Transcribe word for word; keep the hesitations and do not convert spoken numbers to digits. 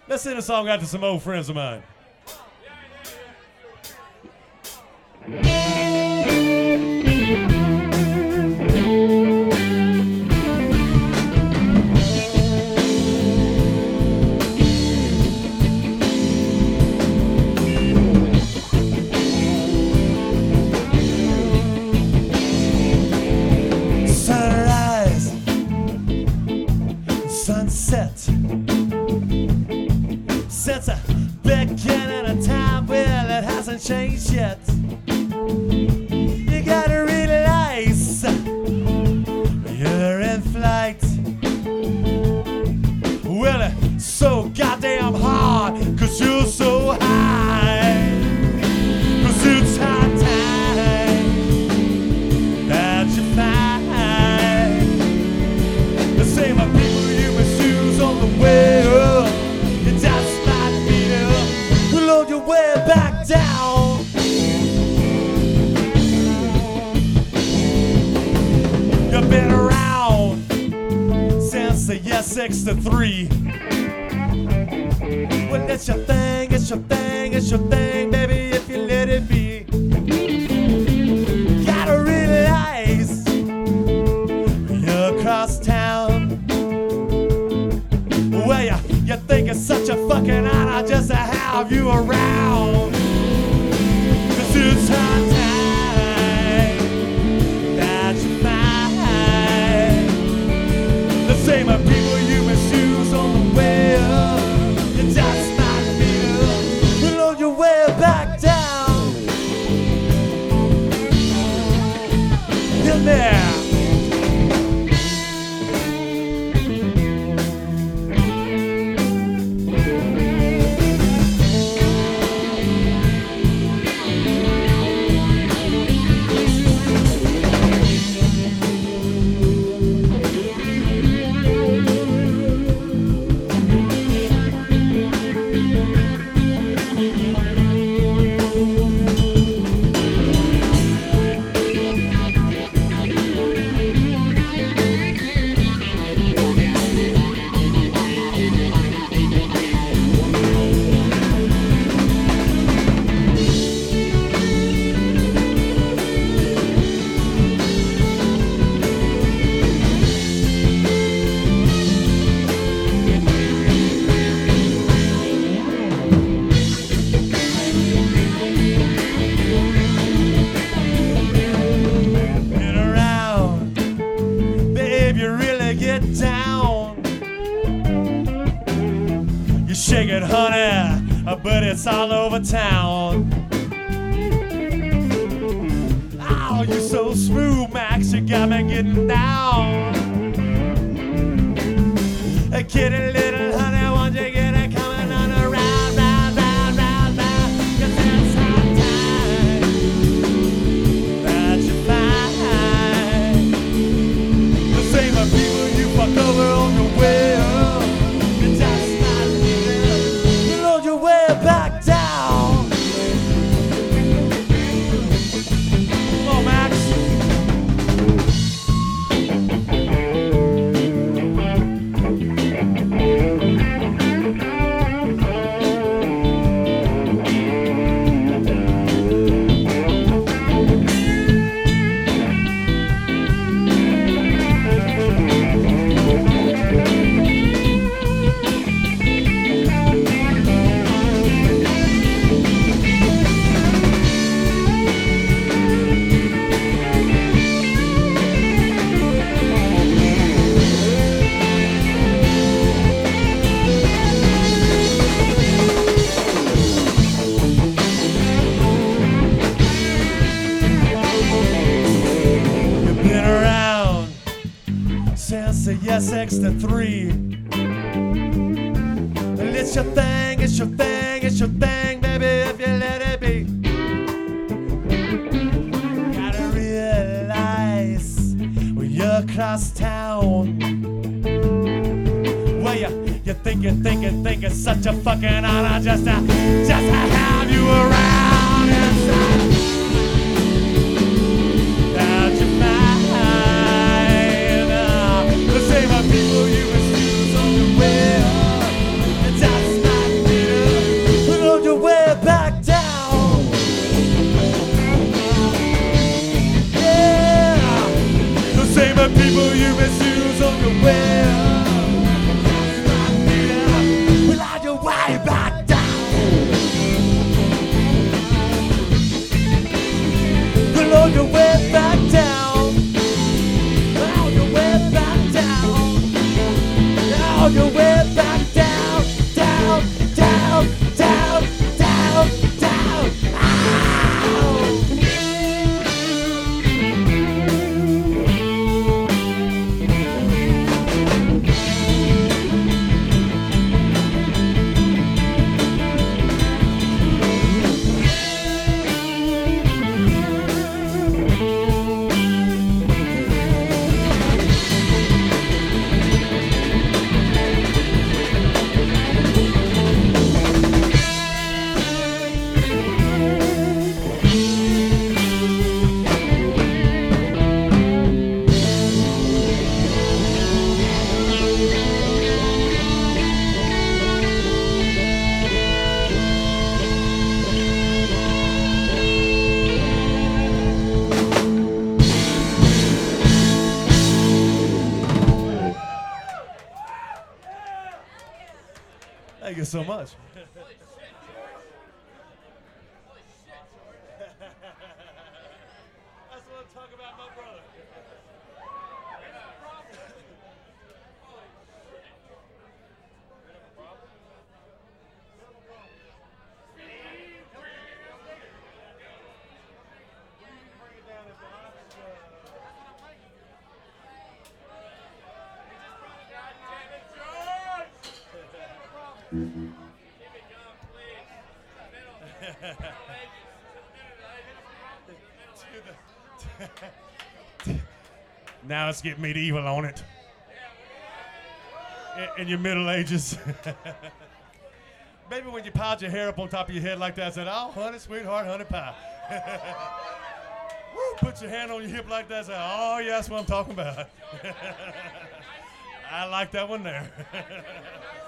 Let's send a song out to some old friends of mine. Sunrise, sunset. Since a beginning of time, well, it hasn't changed yet. You gotta realize you're in flight. Well, it's so goddamn hard, cause you're so high. Cause it's high time that you find the same people you misuse on the way up. You just might beat up, load your way back down. You've been around since the year sixty-three. Well, it's your thing, it's your thing, it's your thing, baby, if you let it be. Gotta realize you're across town. Well, you, you think it's such a fucking honor just to have you around. Cause it's high time that you find the same people you misuse on the way up. You just might beat up, load your way back down. In there. Shake it, honey, but it's all over town. Oh, you're so smooth, Max, you got me getting down. A kitty little honey, won't you get it coming on around, round, round, round, round. 'Cause it's high time that you find the same people you fuck over on the way up. You just back down. Come on, Max. Six to three. It's your thing, it's your thing, it's your thing, baby, if you let it be. Gotta realize when you're across town. Well, you, you think, you think, you think it's such a fucking honor just to, just to have you around inside. That you find uh, the same people you misuse on the way up. It just might Thank you so much. That's what I'm talking about, my brother. Now it's getting medieval on it. In, in your Middle Ages. Maybe when you piled your hair up on top of your head like that, I said, oh, honey, sweetheart, honey pie. Woo, put your hand on your hip like that, say, oh, yeah, that's what I'm talking about. I like that one there.